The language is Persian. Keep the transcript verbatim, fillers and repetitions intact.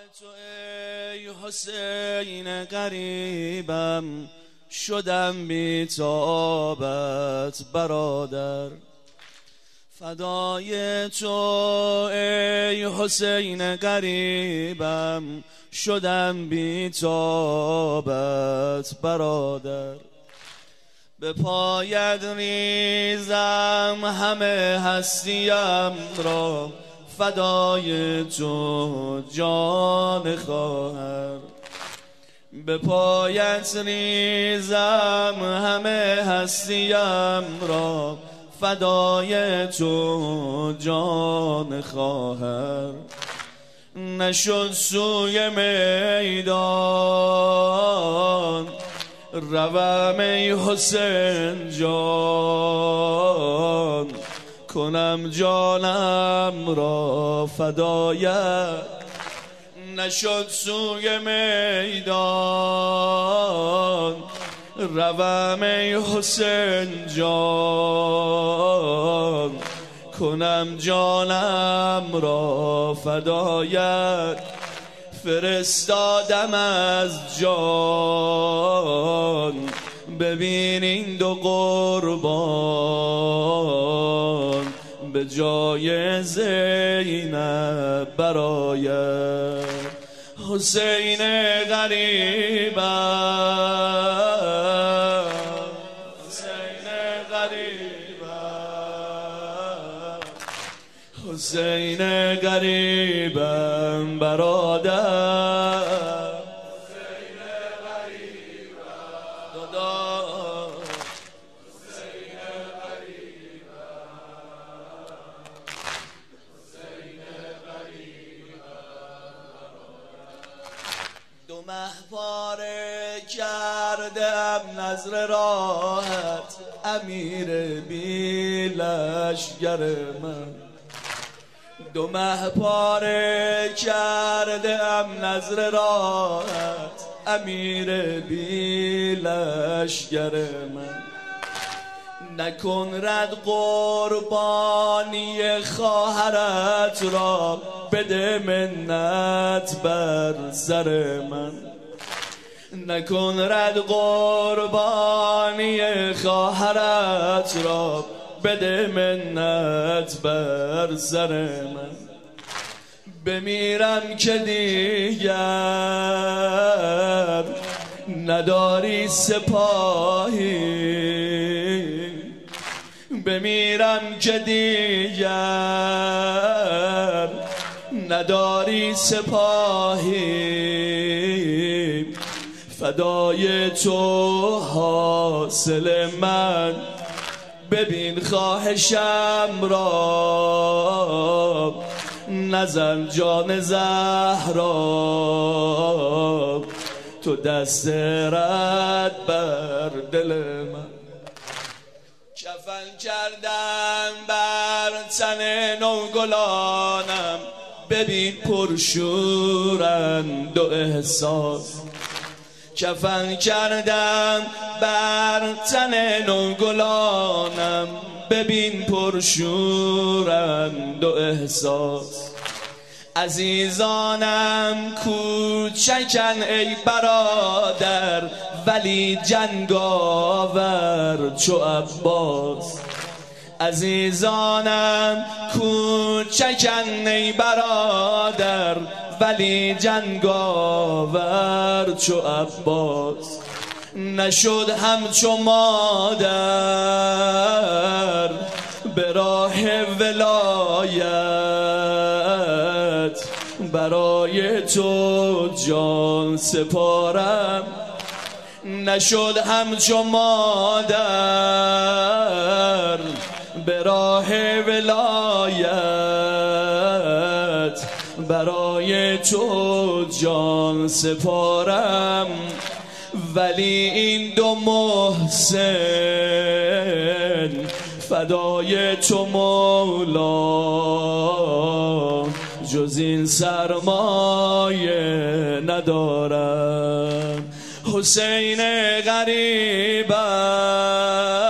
تو ای حسین غریبم، شدم بی تابت برادر. فدای تو ای حسین غریبم، شدم بی تابت برادر. به پایت ریزم همه هستیم را، فدای تو جان خواهر. به پایت ریزم همه هستیم را، فدای تو جان خواهر. نشد سوی میدان روم ای حسین جان، کنم جانم را فدایت. نشد سوی میدان روم ای حسین جان، کنم جانم را فدایت. فرستادم از جان ببین این دو قربان، به جای زینب برایت. حسین غریبم، حسین غریبم، حسین غریبم برادر. حسین غریبم دادا، حسین غریبم، حسین غریبم. دو مه پاره کردم نظر راحت، امیر بی لشگر من. دو مه پاره کردم نظر راحت، امیر بی لشگر من. نکن رد قربانی خواهرت را، بده منت بر سر من. نکن رد قربانی خواهرت را، بده منت بر سر من. بمیرم که دیگر نداری سپاهی، بمیرم که دیگر نداری سپاهی. فدای تو حاصل من، ببین خواهشم را، نزن جان زهرا، تو دست رد بر دل من. کفن کردم بر تن نوگلانم، ببین پرشورند و احساس. کفن کردم بر تن نوگلانم، ببین پرشورند و احساس. عزیزانم کوچکن ای برادر، ولی جنگاور چو عباس. عزیزانم کوچکن ای برادر، ولی جنگاور چو عباس. نشد همچو مادر به راه ولایت، برای تو جان سپارم. نشد همچو مادر به راه ولایت، برای تو جان سپارم. ولی این دو محسن فدای تو مولا، جز این سرمایه ندارم. حسین غریبم،